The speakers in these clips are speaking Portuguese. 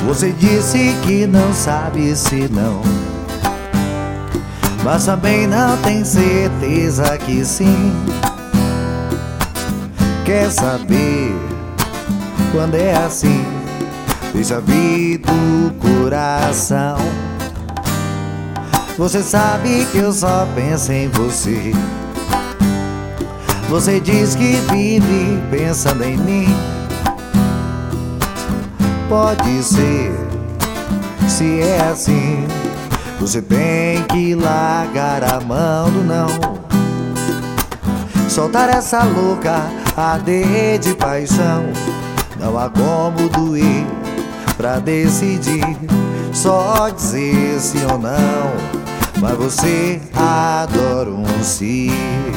Você disse que não sabe se não, mas também não tem certeza que sim. Quer saber quando é assim? Deixa vir do coração. Você sabe que eu só penso em você. Você diz que vive pensando em mim. Pode ser, se é assim, você tem que largar a mão do não. Soltar essa louca arder de paixão. Não há como doer pra decidir, só dizer sim ou não. Mas você adora um sim.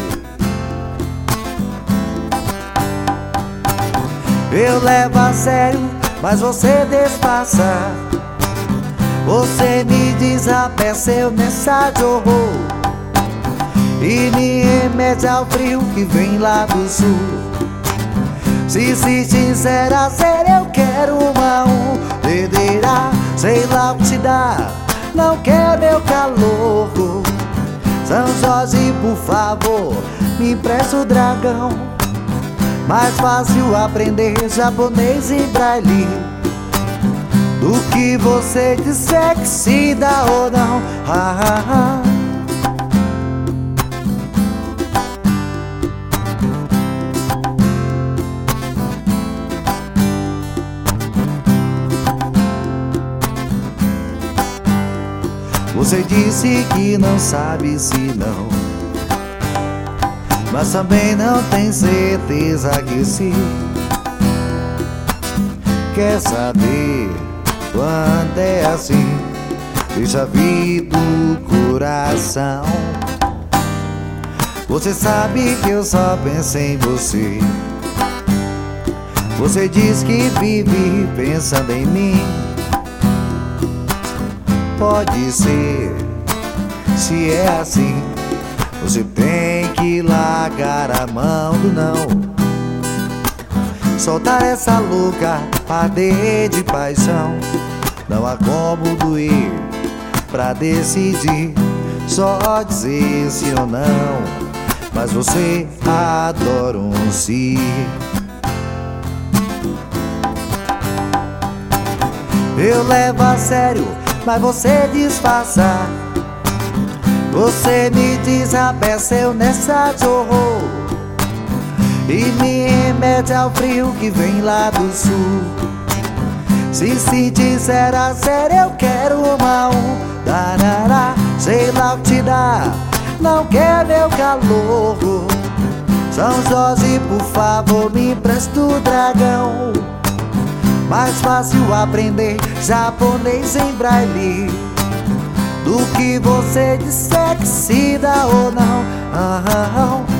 Eu levo a sério, mas você disfarça. Você me desabé seu mensagem horror e me remete ao frio que vem lá do sul. Se sincera ser, eu quero uma dedeira, sei lá o que te dá, não quer meu calor. São Jorge, por favor, me empresta o dragão. Mais fácil aprender japonês e braille do que você disser que se dá ou não. Você disse que não sabe se não, mas também não tem certeza que sim. Quer saber quando é assim? Deixa vir do coração. Você sabe que eu só penso em você. Você diz que vive pensando em mim. Pode ser, se é assim, você tem que largar a mão do não. Soltar essa louca arder de paixão. Não há como doer pra decidir, só dizer sim ou não. Mas você adora um sim. Eu levo a sério, mas você disfarça. Você me desabé seu mensagem horror e me remete ao frio que vem lá do sul. Se disser a sério, eu quero uma darará, sei lá o que te dá, não quer meu calor. São Jorge, por favor, me empresta o dragão. Mais fácil aprender japonês em braille do que você disser que se dá ou não.